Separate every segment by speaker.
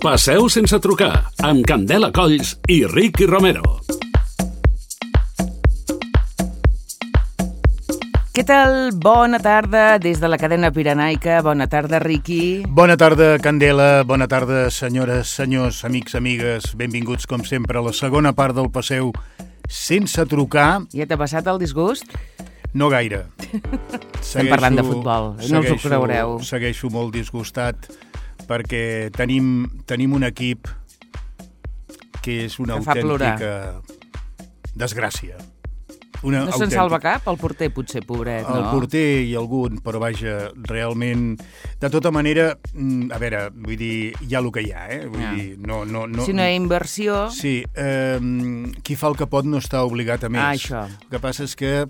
Speaker 1: Passeu sense trucar, amb Candela Colls i Ricky Romero.
Speaker 2: Què tal? Bona tarda des de la cadena Pirenaica. Bona tarda, Ricky.
Speaker 3: Bona tarda, Candela. Bona tarda, senyores, senyors, amics, amigues. Benvinguts, com sempre, a la segona part del Passeu sense trucar.
Speaker 2: Ja t'ha passat el disgust?
Speaker 3: No gaire.
Speaker 2: Estem parlant de futbol, no us ho creureu.
Speaker 3: Segueixo molt disgustat perquè tenim un equip que és una autèntica desgràcia.
Speaker 2: No se'n salva cap? El porter, potser, pobret, no?
Speaker 3: El porter i algun, però vaja, realment... De tota manera, a veure, vull dir, hi ha el que hi ha, Vull dir, no...
Speaker 2: Si no hi ha inversió...
Speaker 3: Sí, qui fa el que pot no està obligat a més.
Speaker 2: Això.
Speaker 3: El que passa és que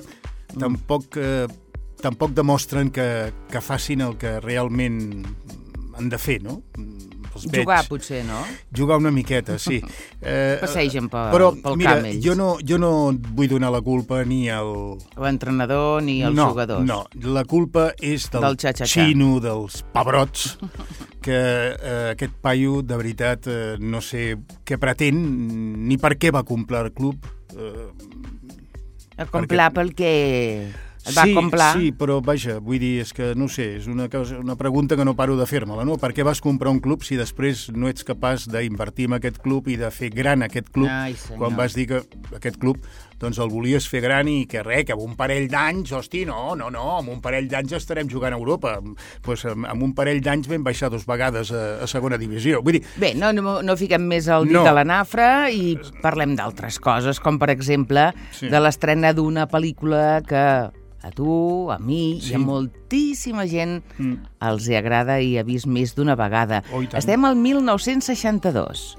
Speaker 3: tampoc demostren que facin el que realment han de fer, no?
Speaker 2: Jugar, potser, no?
Speaker 3: Jugar una miqueta, sí.
Speaker 2: Passegen pel
Speaker 3: camp
Speaker 2: ells.
Speaker 3: Jo no vull donar la culpa ni
Speaker 2: l'entrenador ni als jugadors.
Speaker 3: No, la culpa és del xino, dels pebrots, que aquest paio, de veritat, no sé què pretén, ni per què va comprar el club.
Speaker 2: Comprar pel que... Va comprar.
Speaker 3: Sí, però vaja, vull dir, és que no sé, és una pregunta que no paro de fer-me-la, no? Per què vas comprar un club si després no ets capaç d'invertir en aquest club i de fer gran aquest club?
Speaker 2: Ai,
Speaker 3: quan vas dir que aquest club doncs el volies fer gran i que que amb un parell d'anys, hosti, no, amb un parell d'anys estarem jugant a Europa. Pues amb un parell d'anys vam baixar 2 vegades a segona divisió. Vull dir...
Speaker 2: Bé, no fiquem més el dit a la nafra i parlem d'altres coses, com per exemple de l'estrena d'una pel·lícula que a tu, a mi i a moltíssima gent els hi agrada i ha vist més d'una vegada. Estem al 1962.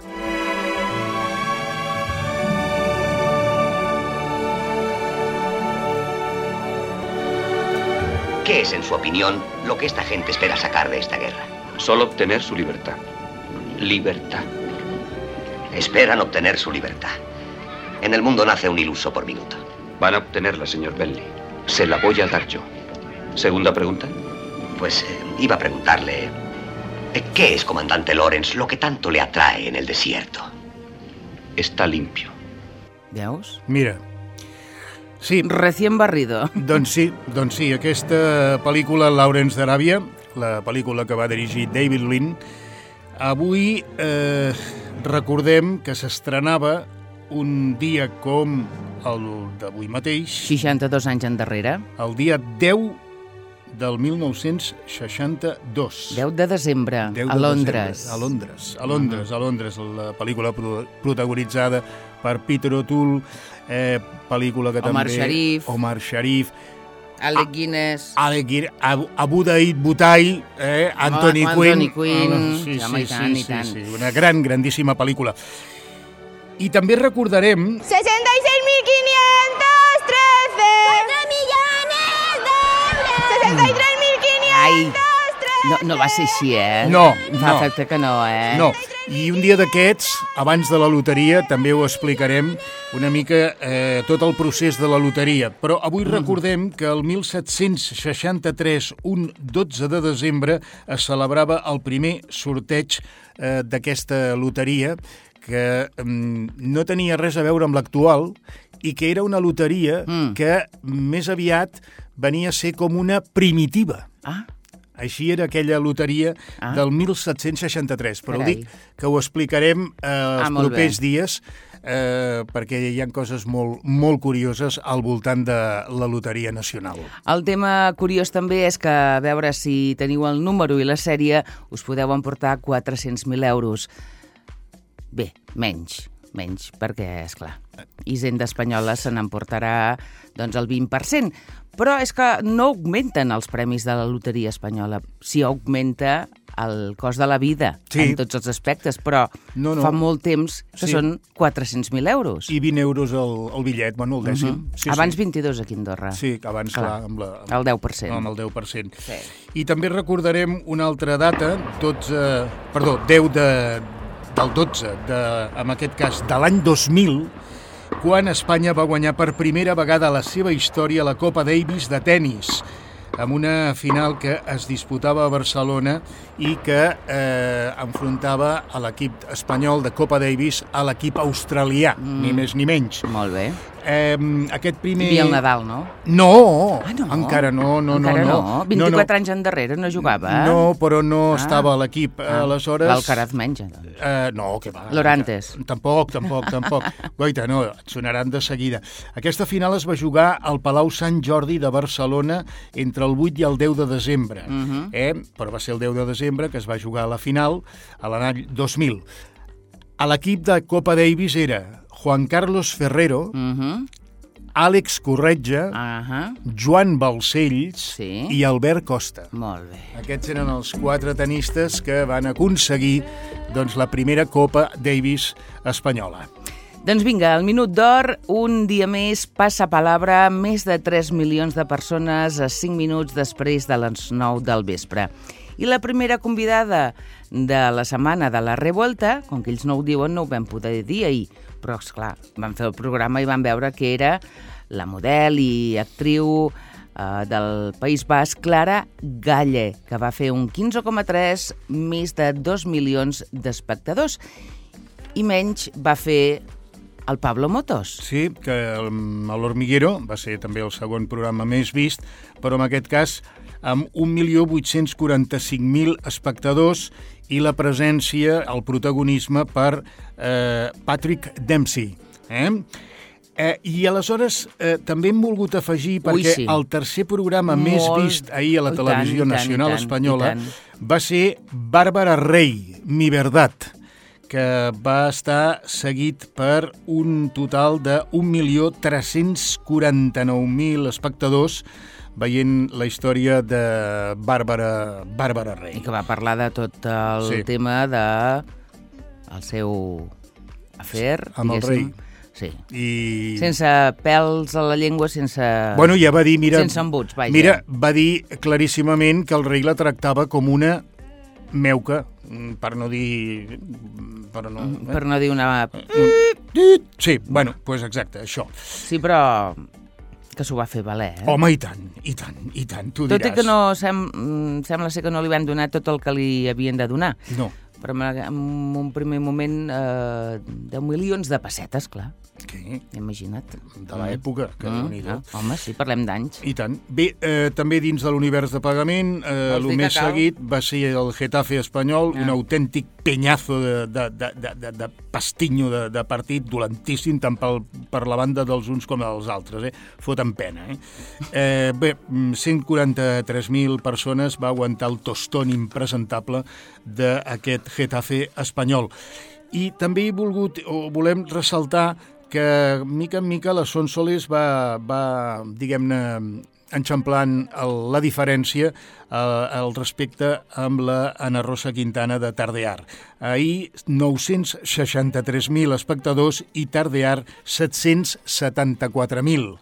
Speaker 4: ¿Qué es, en su opinión, lo que esta gente espera sacar de esta guerra?
Speaker 5: Solo obtener su libertad. Libertad.
Speaker 4: Esperan obtener su libertad. En el mundo nace un iluso por minuto.
Speaker 5: Van a obtenerla, señor Bentley. Se la voy a dar yo. ¿Segunda pregunta?
Speaker 4: Pues iba a preguntarle... ¿Qué es, comandante Lawrence, lo que tanto le atrae en el desierto?
Speaker 5: Està limpio.
Speaker 2: Veus?
Speaker 3: Mira, sí.
Speaker 2: Recién barrido.
Speaker 3: Doncs sí, aquesta pel·lícula, Lawrence d'Aràbia, la pel·lícula que va dirigir David Lean, avui recordem que s'estrenava un dia com el d'avui mateix.
Speaker 2: 62 anys endarrere.
Speaker 3: El dia 10 del 1962.
Speaker 2: 10 de desembre, a Londres.
Speaker 3: A Londres, la pel·lícula protagonitzada per Peter O'Toole, pel·lícula que Omar Sharif,
Speaker 2: Alec Guinness,
Speaker 3: Abu Dhabi Butai, Anthony Quinn.
Speaker 2: Sí,
Speaker 3: una grandíssima pel·lícula. I també recordarem...
Speaker 6: 66.513 millones d'euros! 63.513!
Speaker 2: No va ser així,
Speaker 3: No.
Speaker 2: Fa efecte que no,
Speaker 3: No, i un dia d'aquests, abans de la loteria, també ho explicarem una mica tot el procés de la loteria. Però avui recordem que el 1763, un 12 de desembre, es celebrava el primer sorteig d'aquesta loteria, que no tenia res a veure amb l'actual i que era una loteria que més aviat venia a ser com una primitiva. Així era aquella loteria del 1763, però dic que ho explicarem els propers dies perquè hi ha coses molt curioses al voltant de la Loteria Nacional.
Speaker 2: El tema curiós també és que, a veure si teniu el número i la sèrie, us podeu emportar 400.000 euros. Bé, menys, perquè, esclar, Hisenda Espanyola se n'emportarà doncs, el 20%. Però és que no augmenten els premis de la Loteria Espanyola, si augmenta el cost de la vida en tots els aspectes, però fa molt temps que són 400.000 euros.
Speaker 3: I 20 euros el bitllet, bueno, el dècim.
Speaker 2: Abans 22 aquí a Andorra.
Speaker 3: Sí, abans, clar, amb
Speaker 2: el 10%.
Speaker 3: Amb el 10%. Sí. I també recordarem una altra data, 10 del 12, en aquest cas de l'any 2000, quan Espanya va guanyar per primera vegada a la seva història la Copa Davis de tennis. amb una final que es disputava a Barcelona i que enfrontava a l'equip espanyol de Copa Davis a l'equip australià, ni més ni menys.
Speaker 2: Molt bé.
Speaker 3: Aquest primer...
Speaker 2: I el Nadal, no?
Speaker 3: No,
Speaker 2: no?
Speaker 3: encara no.
Speaker 2: Encara no? 24 anys endarrere no jugava?
Speaker 3: No, però no estava a l'equip. Aleshores...
Speaker 2: L'Alcaraz menja, doncs.
Speaker 3: No, què va.
Speaker 2: L'Orantes.
Speaker 3: Tampoc. Goita, no, et sonaran de seguida. Aquesta final es va jugar al Palau Sant Jordi de Barcelona entre el 8 i el 10 de desembre. Però va ser el 10 de desembre que es va jugar a la final, a l'any 2000. A l'equip de Copa Davis era Juan Carlos Ferrero, Àlex Corretja, Joan Balcells i Albert Costa.
Speaker 2: Molt bé.
Speaker 3: Aquests eren els 4 tenistes que van aconseguir la primera Copa Davis espanyola.
Speaker 2: Doncs vinga, el Minut d'Or, un dia més, passa palabra, més de 3 milions de persones a 5 minuts després de les 9 del vespre. I la primera convidada de la setmana de la Revuelta, com que ells no ho diuen, no ho vam poder dir ahir, però, esclar, vam fer el programa i vam veure que era la model i actriu del País Basc, Clara Galle, que va fer un 15,3, més de 2 milions d'espectadors. I menys va fer el Pablo Motos.
Speaker 3: Sí, que a l'Hormiguero va ser també el segon programa més vist, però en aquest cas amb 1.845.000 espectadors i la presència, el protagonisme per Patrick Dempsey. I aleshores també hem volgut afegir, perquè el tercer programa més vist ahir a la Televisió Nacional Espanyola va ser Bàrbara Rey, Mi Verdad, que va estar seguit per un total de 1.349.000 espectadors veient la història de Bàrbara Rey.
Speaker 2: I que va parlar de tot el tema de el seu afer,
Speaker 3: amb el rei.
Speaker 2: Sí. Sense pèls a la llengua, sense...
Speaker 3: Bueno, ja va dir,
Speaker 2: sense embuts, vaja.
Speaker 3: Mira, va dir claríssimament que el rei la tractava com una meuca, per no dir...
Speaker 2: Per no dir una...
Speaker 3: Sí, bueno, doncs exacte, això.
Speaker 2: Sí, però que s'ho va fer valer,
Speaker 3: Home, i tant, tu diràs.
Speaker 2: Tot i que no sembla ser que no li van donar tot el que li havien de donar.
Speaker 3: No.
Speaker 2: Però en un primer moment 10 milions de pessetes, clar.
Speaker 3: Què?
Speaker 2: Imagina't.
Speaker 3: De l'època, que déu-n'hi-do.
Speaker 2: Home, sí, parlem d'anys.
Speaker 3: I tant. Bé, també dins de l'univers de pagament, el més seguit va ser el Getafe espanyol, un autèntic penyazo de pastinyo de partit, dolentíssim, tant per la banda dels uns com dels altres. Foten pena. Bé, 143.000 persones va aguantar el tostón impresentable d'aquest Getafe espanyol. I també volem ressaltar que mica en mica la Sonsoles va diguem-ne, enxamplant la diferència al respecte amb la Ana Rosa Quintana de Tardear. Ahir 963.000 espectadors i Tardear 774.000.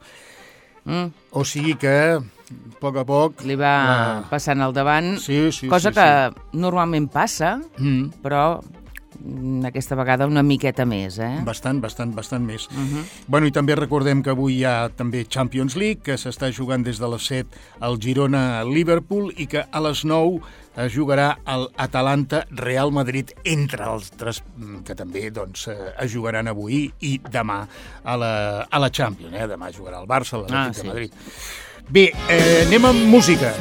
Speaker 3: O sigui que a poc...
Speaker 2: Li va passant al davant, cosa que normalment passa, però aquesta vegada una miqueta més,
Speaker 3: Bastant més. Bueno, i també recordem que avui hi ha també Champions League, que s'està jugant des de les 7 al Girona-Liverpool i que a les 9 es jugarà el Atalanta-Real Madrid, entre altres, que també es jugaran avui i demà a la Champions. Demà jugarà el Barça, l'Atlètic de Madrid. Bé, anem amb música.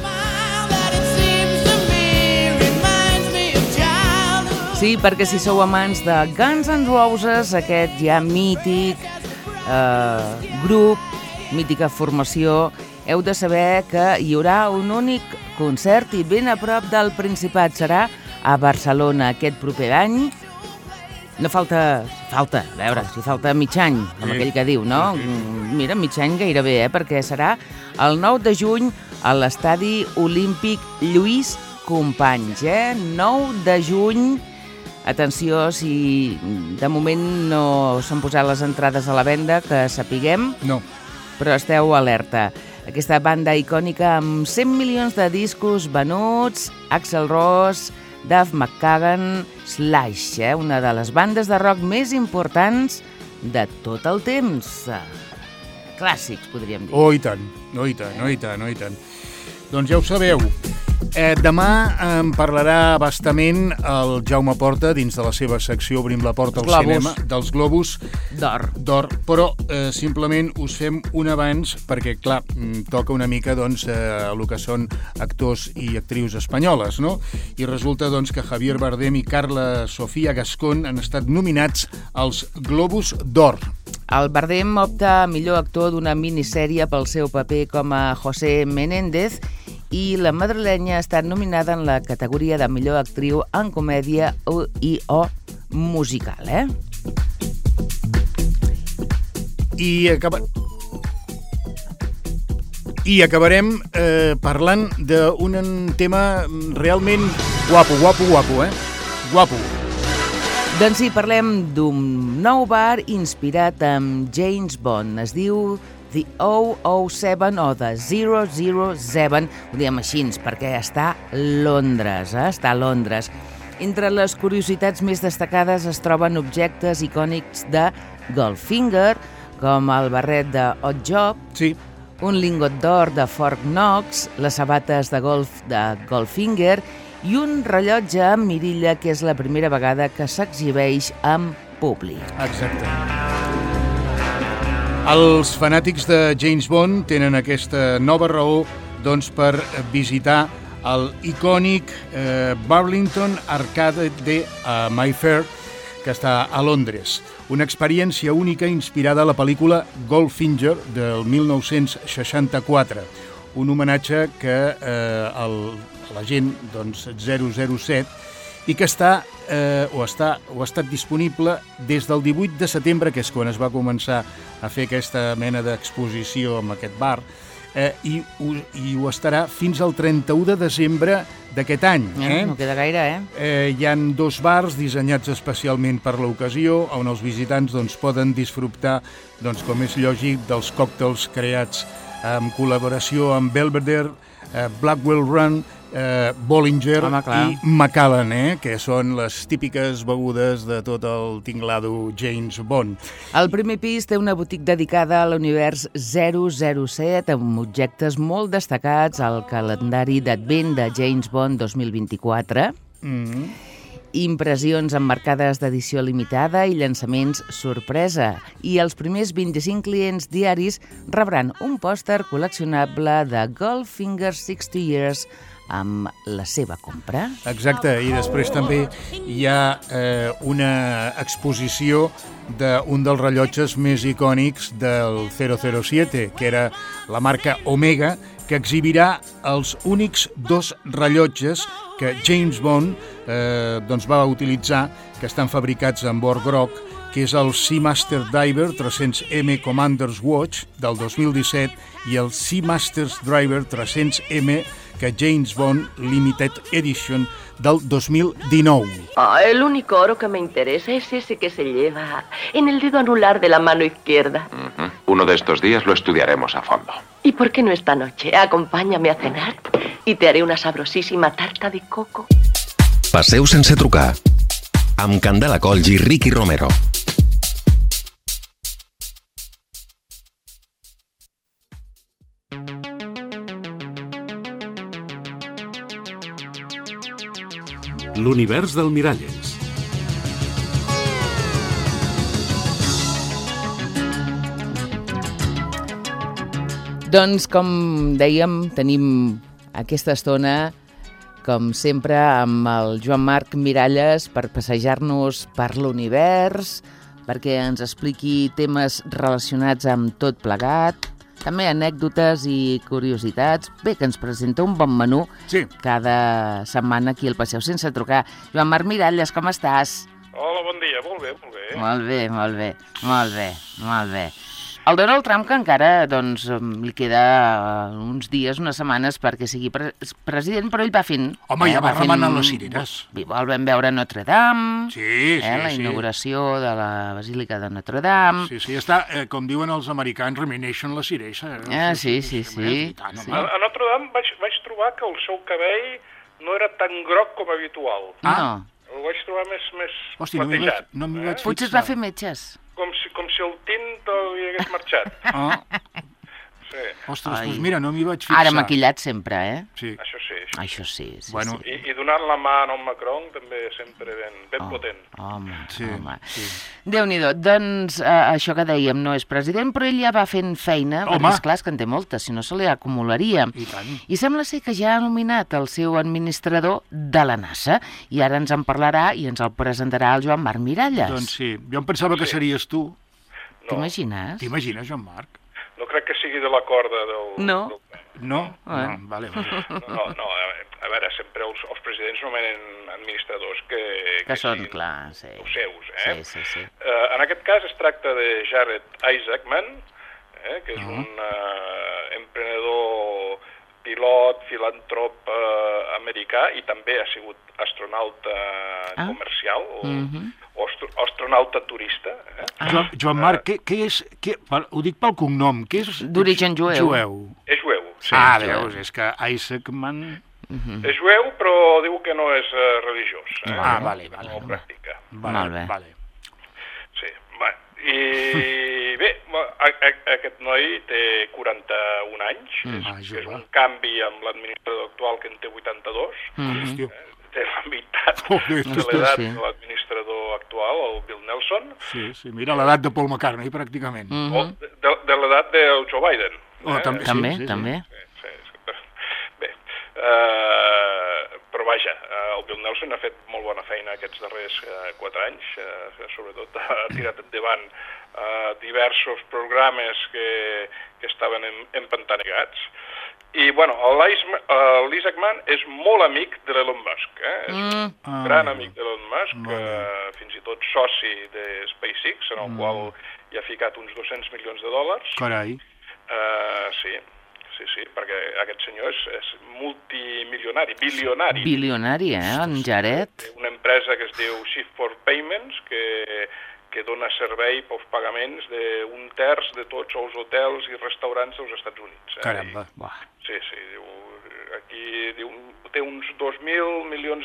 Speaker 2: Sí, perquè si sou amants de Guns N' Roses, aquest ja mític grup, mítica formació, heu de saber que hi haurà un únic concert i ben a prop del Principat. Serà a Barcelona aquest proper any. No falta, a veure, si falta mig any, com aquell que diu, no? Mira, mig any gairebé, perquè serà el 9 de juny a l'Estadi Olímpic Lluís Companys, 9 de juny. Atenció, si de moment no s'han posat les entrades a la venda, que sapiguem, però esteu alerta. Aquesta banda icònica amb 100 milions de discos venuts, Axl Rose, Duff McKagan, Slash, una de les bandes de rock més importants de tot el temps. Clàssics, podríem dir.
Speaker 3: Oh, i tant. Doncs ja ho sabeu. Demà en parlarà bastament el Jaume Porta dins de la seva secció Obrim la porta al cinema dels Globus d'Or, però simplement us fem un abans perquè, clar, toca una mica doncs, el que són actors i actrius espanyoles, no? I resulta doncs, que Javier Bardem i Carla Sofía Gascón han estat nominats als Globus d'Or.
Speaker 2: El Bardem opta a millor actor d'una minissèrie pel seu paper com a José Menéndez i la madrilenya ha estat nominada en la categoria de millor actriu en comèdia o musical,
Speaker 3: I acabarem parlant d'un tema realment guapo, Guapo.
Speaker 2: Doncs sí, parlem d'un nou bar inspirat en James Bond. Es diu The 007 o The 007, ho diem així perquè està a Londres, Està a Londres. Entre les curiositats més destacades es troben objectes icònics de Goldfinger, com el barret de Odd Job,
Speaker 3: sí,
Speaker 2: un lingot d'or de Fort Knox, les sabates de golf de Goldfinger i un rellotge amb mirilla que és la primera vegada que s'exhibeix en públic.
Speaker 3: Exacte. Els fanàtics de James Bond tenen aquesta nova raó doncs, per visitar el icònic Burlington Arcade de Mayfair, que està a Londres. Una experiència única inspirada a la pel·lícula Goldfinger del 1964. Un homenatge que l'agent doncs, 007 i que ha estat disponible des del 18 de setembre, que és quan es va començar a fer aquesta mena d'exposició en aquest bar, i ho estarà fins al 31 de desembre d'aquest any.
Speaker 2: No queda gaire,
Speaker 3: Hi ha 2 bars dissenyats especialment per l'ocasió, on els visitants doncs, poden disfrutar, doncs, com és lògic, dels còctels creats en col·laboració amb Belvedere, Blackwell Run, Bollinger i Macallan, que són les típiques begudes de tot el tinglado James Bond.
Speaker 2: El primer pis té una botiga dedicada a l'univers 007 amb objectes molt destacats al calendari d'advent de James Bond 2024, impressions emmarcades d'edició limitada i llançaments sorpresa. I els primers 25 clients diaris rebran un pòster col·leccionable de Goldfinger 60 Years amb la seva compra.
Speaker 3: Exacte, i després també hi ha una exposició d'un dels rellotges més icònics del 007, que era la marca Omega, que exhibirà els únics 2 rellotges que James Bond doncs va utilitzar, que estan fabricats en bord groc, que és el Seamaster Diver 300M Commander's Watch del 2017 i el Seamaster's Driver 300M que James Bond Limited Edition del 2019.
Speaker 7: El único oro que me interesa es ese que se lleva en el dedo anular de la mano izquierda.
Speaker 5: Uno de estos días lo estudiaremos a fondo.
Speaker 7: ¿Y por qué no esta noche? Acompáñame a cenar y te haré una sabrosísima tarta de coco.
Speaker 8: Passeu sense trucar. Amb Candela Colls i Ricky Romero.
Speaker 1: L'univers del Miralles.
Speaker 2: Doncs, com dèiem, tenim aquesta estona, com sempre, amb el Joan Marc Miralles per passejar-nos per l'univers, perquè ens expliqui temes relacionats amb tot plegat, també anècdotes i curiositats. Bé, que ens presenta un bon menú cada setmana aquí al Passeu Sense Trucar. Joan Marc Miralles, com estàs?
Speaker 9: Hola, bon dia. Molt bé.
Speaker 2: Molt bé. El Donald Trump, que encara li queda uns dies, unes setmanes perquè sigui president, però ell va fent...
Speaker 3: Home, ja va remenant les cireres.
Speaker 2: El vam veure a Notre Dame,
Speaker 3: sí,
Speaker 2: la inauguració de la Basílica de Notre Dame.
Speaker 3: Sí, està, com diuen els americans, remenation la cirera.
Speaker 2: Sí.
Speaker 9: A Notre Dame vaig trobar que el seu cabell no era tan groc com habitual.
Speaker 2: No.
Speaker 9: El vaig trobar més
Speaker 3: Hosti,
Speaker 9: platejat.
Speaker 3: no m'hi vaig fixar.
Speaker 2: Potser es va fer metges.
Speaker 9: Com si el tint li hagués marxat. sí.
Speaker 3: Ostres, doncs mira, no m'hi vaig fixar.
Speaker 2: Ara maquillat sempre,
Speaker 3: Sí.
Speaker 2: Això sí.
Speaker 3: Bueno,
Speaker 9: I donant la mà a en Macron també sempre ben potent.
Speaker 2: Home.
Speaker 3: Sí.
Speaker 2: Déu-n'hi-do. Doncs això que dèiem, no és president, però ell ja va fent feina, perquè esclar, és que en té molta, si no se li acumularia.
Speaker 3: I tant.
Speaker 2: I sembla ser que ja ha nominat el seu administrador de la NASA, i ara ens en parlarà i ens el presentarà el Joan Marc Miralles.
Speaker 3: Doncs sí, jo em pensava que series tu.
Speaker 2: T'imagines?
Speaker 3: T'imagines, Joan Marc?
Speaker 9: No crec que sigui de la corda del...
Speaker 2: No?
Speaker 3: No? Vale.
Speaker 9: No, a veure, sempre els presidents nomenen administradors que
Speaker 2: són, clar, sí.
Speaker 9: Els seus,
Speaker 2: Sí.
Speaker 9: En aquest cas es tracta de Jared Isaacman, que és un emprenedor, pilot, filantrop americà, i també ha sigut astronauta comercial o astronauta turista.
Speaker 3: Joan Marc, què és... Ho dic pel cognom, què és...
Speaker 2: D'origen jueu.
Speaker 9: És jueu.
Speaker 3: Sí, veus, és que Isaacman...
Speaker 9: És jueu, però diu que no és religiós.
Speaker 3: Vale.
Speaker 9: No ho practica.
Speaker 2: Molt bé.
Speaker 3: Vale.
Speaker 9: Sí, i bé, aquest noi té 41 anys, és un canvi amb l'administrador actual, que en té 82, té la meitat de l'edat de l'administrador actual, el Bill Nelson.
Speaker 3: Sí, mira l'edat de Paul McCartney, pràcticament.
Speaker 9: O de l'edat del Joe Biden.
Speaker 2: També.
Speaker 9: Bé, però vaja, el Bill Nelson ha fet molt bona feina aquests darrers 4 anys, sobretot ha tirat endavant diversos programes que estaven empantanegats. I, bueno, l'Isaacman és molt amic de l'Elon Musk, és un gran amic de l'Elon Musk, fins i tot soci de SpaceX, en el qual hi ha ficat uns $200 milions.
Speaker 3: Carai.
Speaker 9: Sí, perquè aquest senyor és multimilionari, bilionari.
Speaker 2: Bilionari, en Jared?
Speaker 9: Té una empresa que es diu Shift for Payments, que dona servei pels pagaments d'un terç de tots els hotels i restaurants dels Estats Units.
Speaker 3: Caramba.
Speaker 9: Sí, aquí té uns $2.000 milions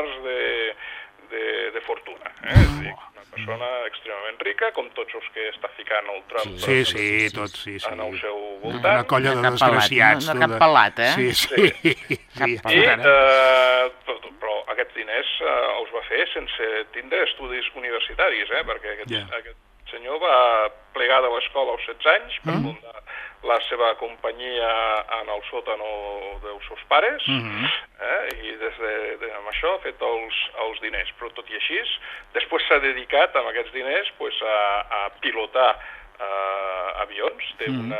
Speaker 9: de fortuna. És a dir, una persona extremadament rica, com tots els que està ficant el Trump
Speaker 3: tots,
Speaker 9: en el seu voltant.
Speaker 3: Una colla de desgraciats.
Speaker 2: No cap pelat,
Speaker 3: Sí.
Speaker 9: Però aquests diners els va fer sense tindre estudis universitaris, perquè aquest senyor va plegar de l'escola als 16 anys per fundar la seva companyia en el sòtano dels seus pares, i amb això ha fet els diners. Però tot i així, després s'ha dedicat amb aquests diners a pilotar avions. Té un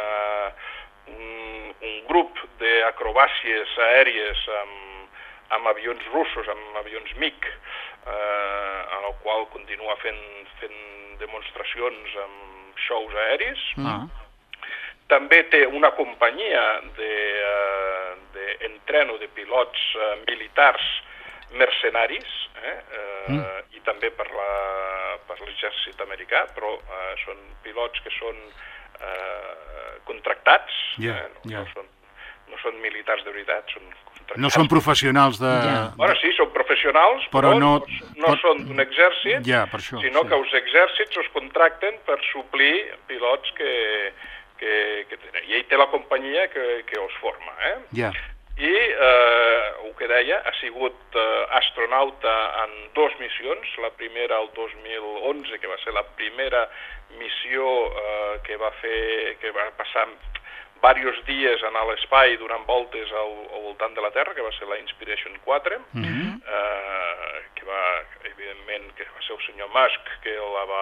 Speaker 9: grup d'acrobàcies aèries amb avions russos, amb avions MiG, en el qual continua fent demostracions amb shows aeris. També té una companyia d'entreno de pilots militars mercenaris, i també per l'exèrcit americà, però són pilots que són contractats, no són militars de veritat, són contractats.
Speaker 3: No són professionals de...
Speaker 9: Bueno, sí, són professionals, però no són d'un exèrcit, sinó que els exèrcits els contracten per suplir pilots que tenen. I ell té la companyia que els forma. I el que deia, ha sigut astronauta en 2 missions, la primera el 2011, que va ser la primera missió que va passar diversos dies a l'espai donant voltes al voltant de la Terra, que va ser la Inspiration 4, que va, evidentment, que va ser el senyor Musk que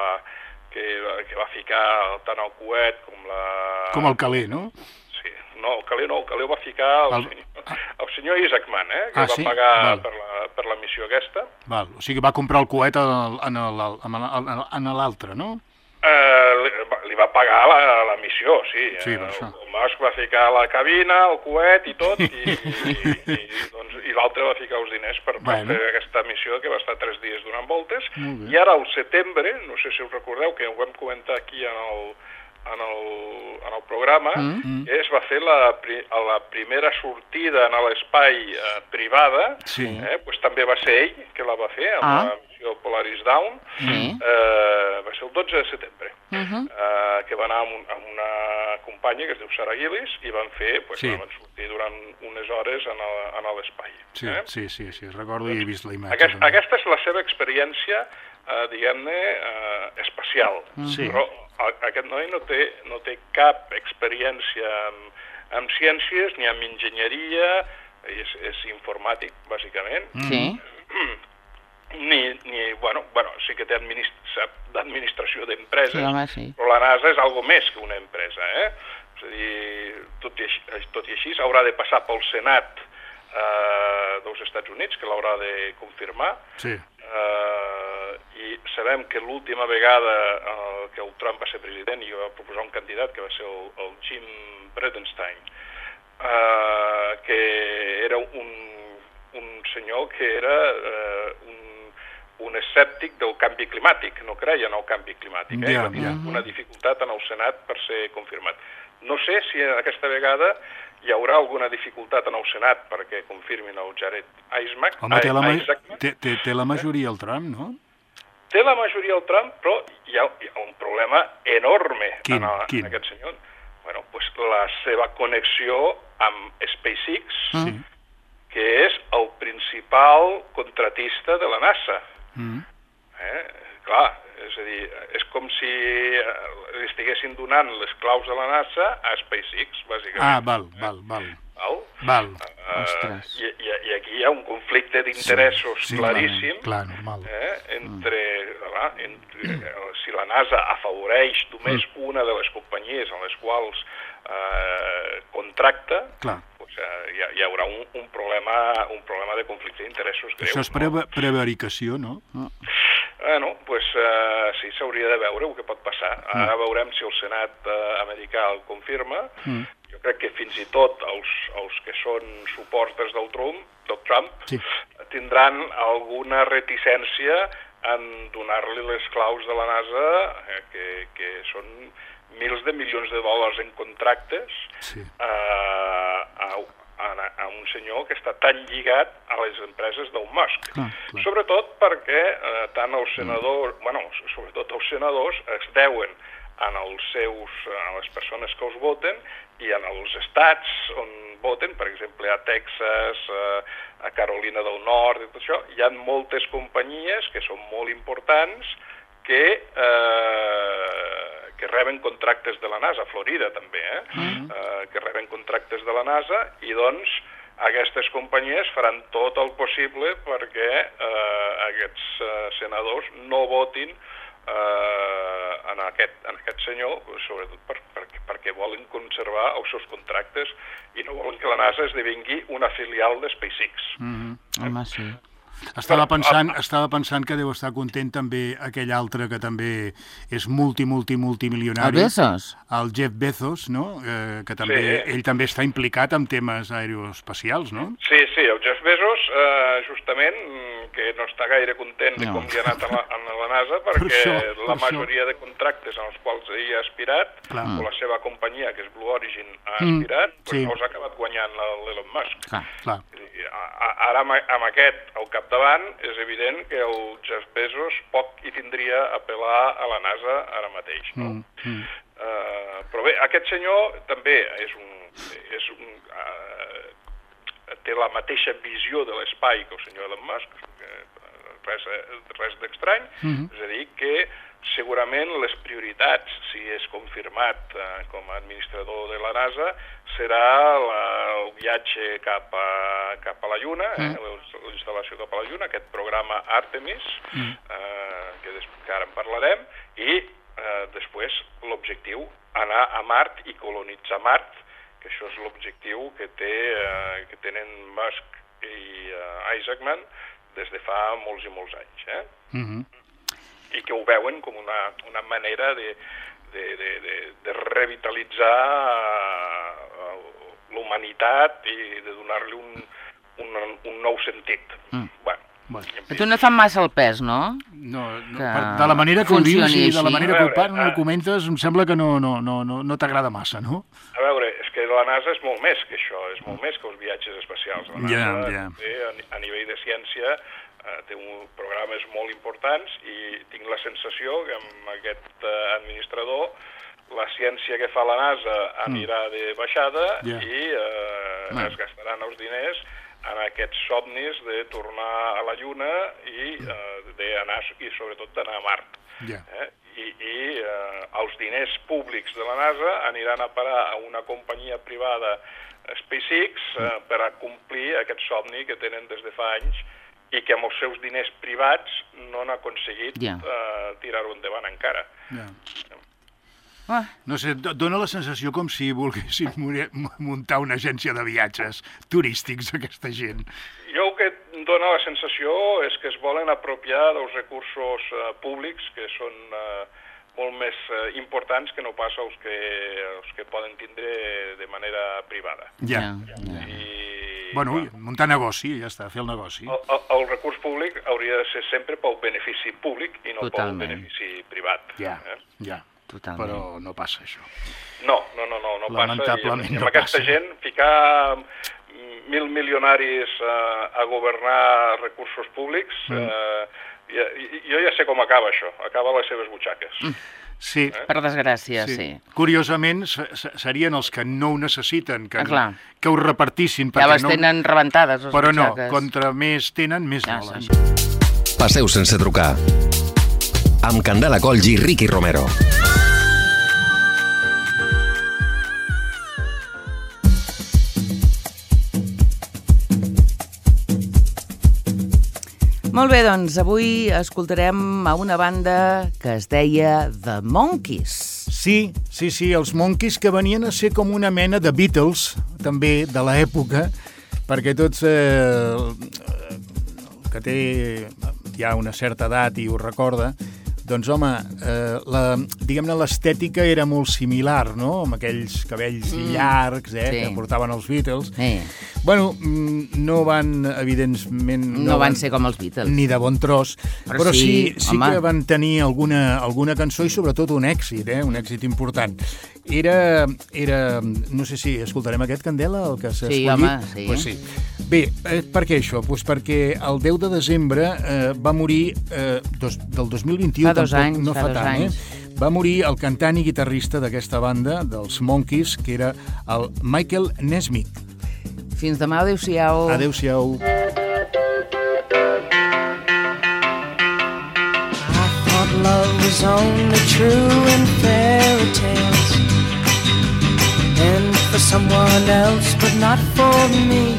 Speaker 9: va ficar tant el coet com
Speaker 3: el caler, no?
Speaker 9: Sí, no, el caler ho va ficar el senyor Isaacman, que va pagar per la missió aquesta.
Speaker 3: O sigui, va comprar el coet en l'altre, no?
Speaker 9: Li va pagar la missió, sí. El Musk va ficar la cabina, el coet i tot, i l'altre va ficar els diners per fer aquesta missió, que va estar 3 dies donant voltes. I ara, al setembre, no sé si us recordeu, que ho vam comentar aquí en el programa, es va fer la primera sortida a l'espai privada, doncs també va ser ell que la va fer, amb la missió Polaris Dawn, va ser el 12 de setembre, que va anar amb una companya que es diu Sarah Gillis i van fer, van sortir durant unes hores a l'espai.
Speaker 3: Sí, recordo i he vist la imatge.
Speaker 9: Aquesta és la seva experiència, diguem-ne, espacial, però aquest noi no té cap experiència en ciències ni en enginyeria, és informàtic, bàsicament. Sí que té d'administració d'empreses, però la NASA és algo més que una empresa, És a dir, tot i així, haurà de passar pel Senat dels Estats Units, que l'haurà de confirmar, i sabem que l'última vegada que el Trump va ser president i va proposar un candidat, que va ser el Jim Bridenstine, que era un senyor que era un escèptic del canvi climàtic, no creia en el canvi climàtic, va tenir una dificultat en el Senat per ser confirmat. No sé si aquesta vegada hi haurà alguna dificultat en el Senat perquè confirmin el Jared Isaacman.
Speaker 3: Home, té la majoria el Trump, no?
Speaker 9: Té la majoria el Trump, però hi ha un problema enorme en aquest senyor. Bueno, doncs la seva connexió amb SpaceX, que és el principal contratista de la NASA. Clar, és a dir, és com si li estiguessin donant les claus de la NASA a SpaceX, bàsicament.
Speaker 3: Val.
Speaker 9: I aquí hi ha un conflicte d'interessos claríssim entre si la NASA afavoreix només una de les companyies en les quals contracta, hi haurà un problema de conflicte d'interessos greu.
Speaker 3: Això és prevaricació, no?
Speaker 9: Bueno, doncs sí, s'hauria de veure el que pot passar. Ara veurem si el Senat americà el confirma. Jo crec que fins i tot els que són suporters del Trump tindran alguna reticència en donar-li les claus de la NASA, que són mils de milions de dòlars en contractes, a un senyor que està tan lligat a les empreses del Musk. Sobretot perquè tant els senadors, sobretot els senadors es deuen a les persones que els voten i en els estats on voten, per exemple a Texas, a Carolina del Nord, i tot això, hi ha moltes companyies que són molt importants que reben contractes de la NASA, a Florida també, que reben contractes de la NASA, i doncs aquestes companyies faran tot el possible perquè aquests senadors no votin en aquest senyor, sobretot perquè volen conservar els seus contractes i no volen que la NASA esdevingui una filial de SpaceX.
Speaker 2: Home, sí.
Speaker 3: Estava pensant que deu estar content també aquell altre que també és multimilionari.
Speaker 2: El Bezos?
Speaker 3: El Jeff Bezos, no? Que també, ell també està implicat en temes aeroespacials, no?
Speaker 9: Sí, el Jeff Bezos, justament, que no està gaire content de com li ha anat a la NASA, perquè la majoria de contractes en els quals ell ha aspirat, o la seva companyia, que és Blue Origin, ha aspirat, no els ha acabat guanyant l'Elon Musk.
Speaker 3: Clar.
Speaker 9: Ara, amb aquest al capdavant, és evident que el Jeff Bezos poc hi tindria a apel·lar a la NASA ara mateix, no? Però bé, aquest senyor també té la mateixa visió de l'espai que el senyor Elon Musk, res d'estrany, és a dir, que segurament les prioritats, si és confirmat com a administrador de la NASA, serà el viatge cap a la Lluna, la instal·lació cap a la Lluna, aquest programa Artemis, que ara en parlarem, i després l'objectiu, anar a Mart i colonitzar Mart, que això és l'objectiu que tenen Musk i Isaacman des de fa molts i molts anys. I que ho veuen com una manera de revitalitzar l'humanitat i de donar-li un nou sentit.
Speaker 2: A tu no et fan massa el pes, no?
Speaker 3: de la manera que ho dius i de la manera que ho comentes, em sembla que no t'agrada massa, no?
Speaker 9: A veure, és que la NASA és molt més que això, és molt més que els viatges espacials. La NASA a nivell de ciència té programes molt importants i tinc la sensació que amb aquest administrador la ciència que fa la NASA anirà de baixada i es gastaran els diners en aquests somnis de tornar a la Lluna i sobretot d'anar a Mart. I els diners públics de la NASA aniran a parar a una companyia privada, SpaceX, per a complir aquest somni que tenen des de fa anys i que amb els seus diners privats no han aconseguit tirar-ho endavant encara.
Speaker 3: No sé, dona la sensació com si volguessin muntar una agència de viatges turístics, aquesta gent.
Speaker 9: Jo el que dona la sensació és que es volen apropiar dels recursos públics que són molt més importants que no pas els que poden tindre de manera privada.
Speaker 3: Bueno, muntar negoci, ja està, fer el negoci.
Speaker 9: El recurs públic hauria de ser sempre pel benefici públic i no pel benefici privat.
Speaker 2: Totalment.
Speaker 3: Però no passa això.
Speaker 9: No passa.
Speaker 3: Lamentablement
Speaker 9: no passa. Amb aquesta gent, ficar 1.000 milionaris a governar recursos públics, jo ja sé com acaba això. Acaba a les seves butxaques.
Speaker 2: Sí. Per desgràcia, sí.
Speaker 3: Curiosament, serien els que no ho necessiten, que ho repartissin.
Speaker 2: Ja les tenen rebentades, les
Speaker 3: butxaques. Però no, contra més tenen, més volen.
Speaker 8: Passeu sense trucar. Amb Candela Coll i Ricky Romero.
Speaker 2: Molt bé, doncs avui escoltarem a una banda que es deia The Monkees.
Speaker 3: Sí, els Monkees, que venien a ser com una mena de Beatles, també de l'època, perquè tots el que té ja una certa edat i ho recorda, doncs home, diguem-ne l'estètica era molt similar, no?, amb aquells cabells llargs que portaven els Beatles. Bueno, no van, evidentment...
Speaker 2: No van ser com els Beatles.
Speaker 3: Ni de bon tros, però sí que van tenir alguna cançó i sobretot un èxit important. Era... No sé si escoltarem aquest, Candela, el que s'ha escollit?
Speaker 2: Sí, home, sí.
Speaker 3: Pues sí. Bé, per què això? Pues perquè el 10 de desembre va morir, del 2021, tampoc no fa tant, va morir el cantant i guitarrista d'aquesta banda, dels Monkees, que era el Michael Nesmith.
Speaker 2: Fins demà, adéu-siau.
Speaker 3: Adéu-siau.
Speaker 10: I thought love was only true in fairy tales and for someone else, but not for me.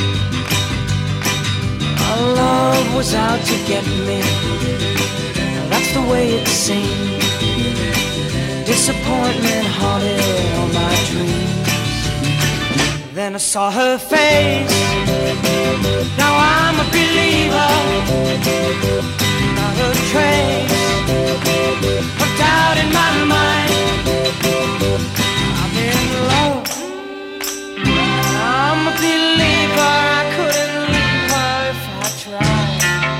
Speaker 10: Our love was out to get me. That's the way it seemed. Disappointment haunted all my dreams. Then I saw her face. Now I'm a believer. Not a trace of doubt in my mind. I'm in love. I'm a believer. I couldn't leave her if I tried.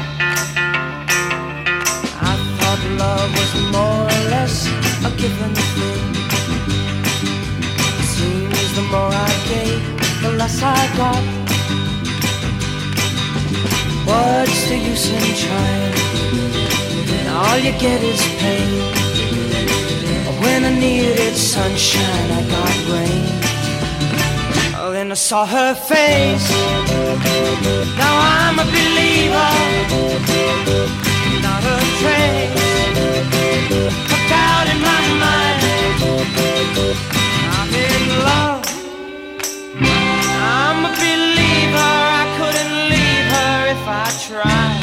Speaker 10: I thought love was more or less a given thing. Seems the more I gave, the less I got. What's the use in trying? All you get is pain. When I needed sunshine, I got rain. Then I saw her face. Now I'm a believer. Not a trace of doubt in my mind. I'm in love. I'm a believer. I couldn't leave her if I tried.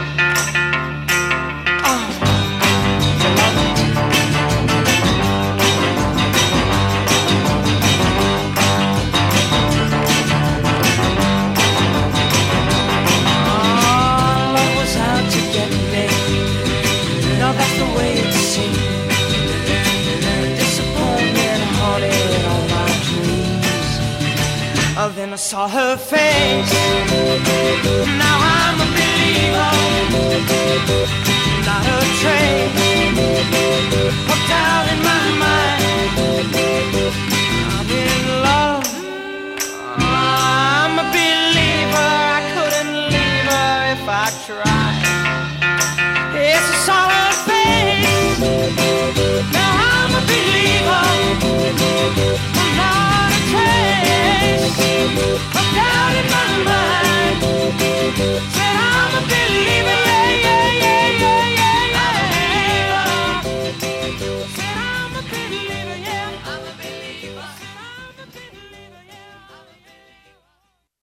Speaker 10: Love was out to get me. Now that's the way it seemed. Disappointment haunted all my dreams. Then I saw her face. Now I'm a believer. train, hooked out in my mind.